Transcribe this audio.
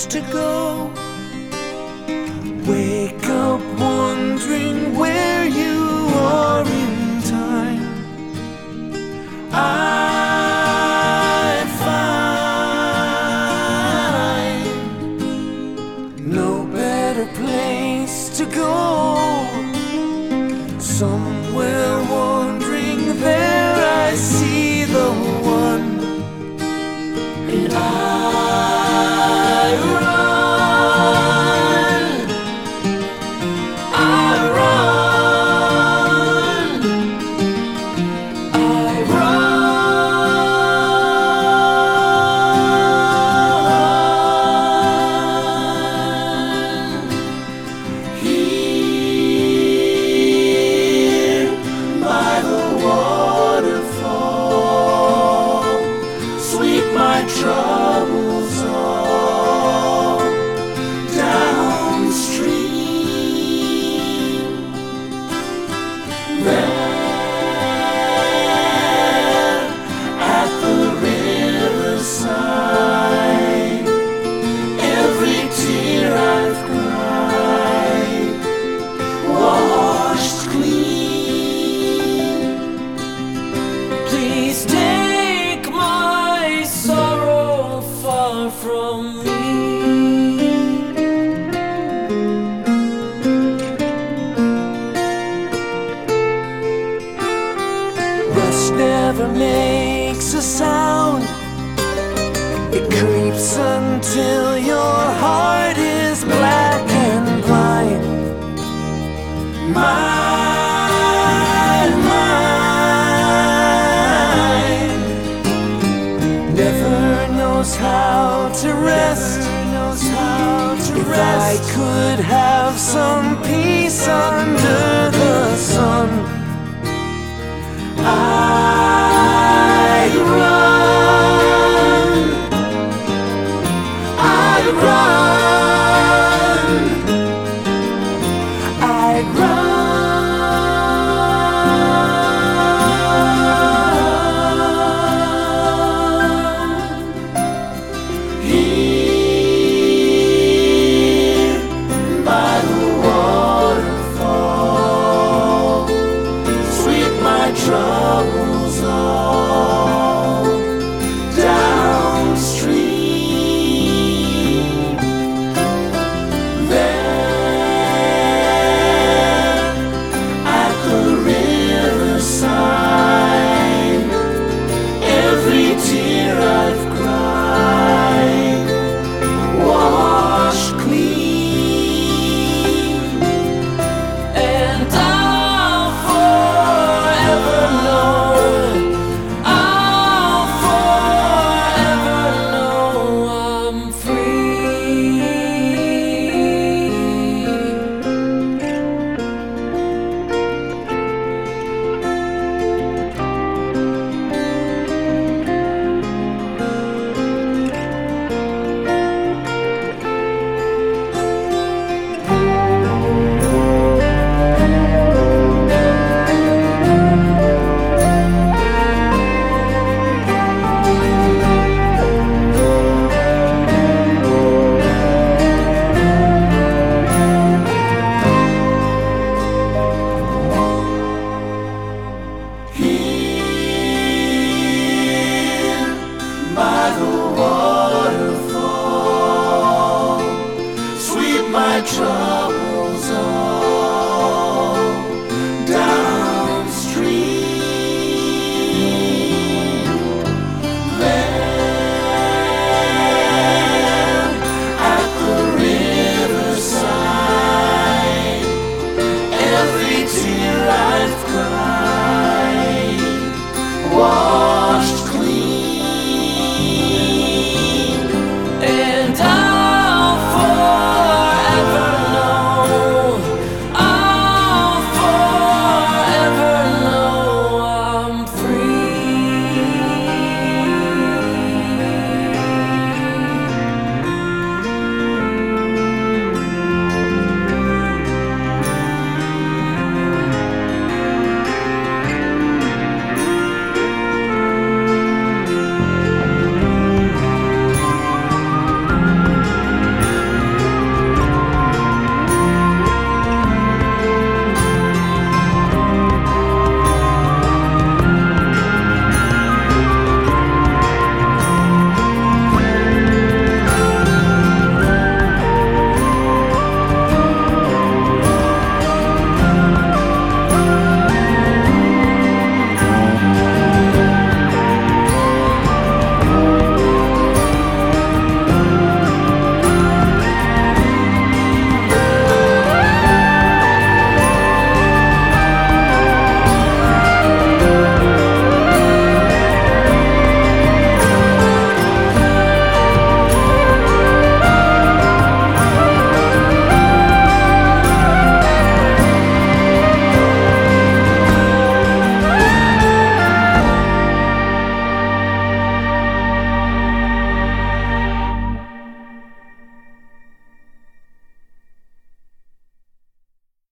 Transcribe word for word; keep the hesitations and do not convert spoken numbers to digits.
to go. Wake up wondering where you are in time. I find no better place to go. Somewhere wandering there I see the one, and I run, I run, I run. Here by the waterfall, sweep my troubles all downstream. There at the riverside, every tear I've cried washed clean. Please take my sorrow far from me. Rust never makes a sound. It creeps until your heart is black and blind. My mind never knows how to rest. If I could have some peace under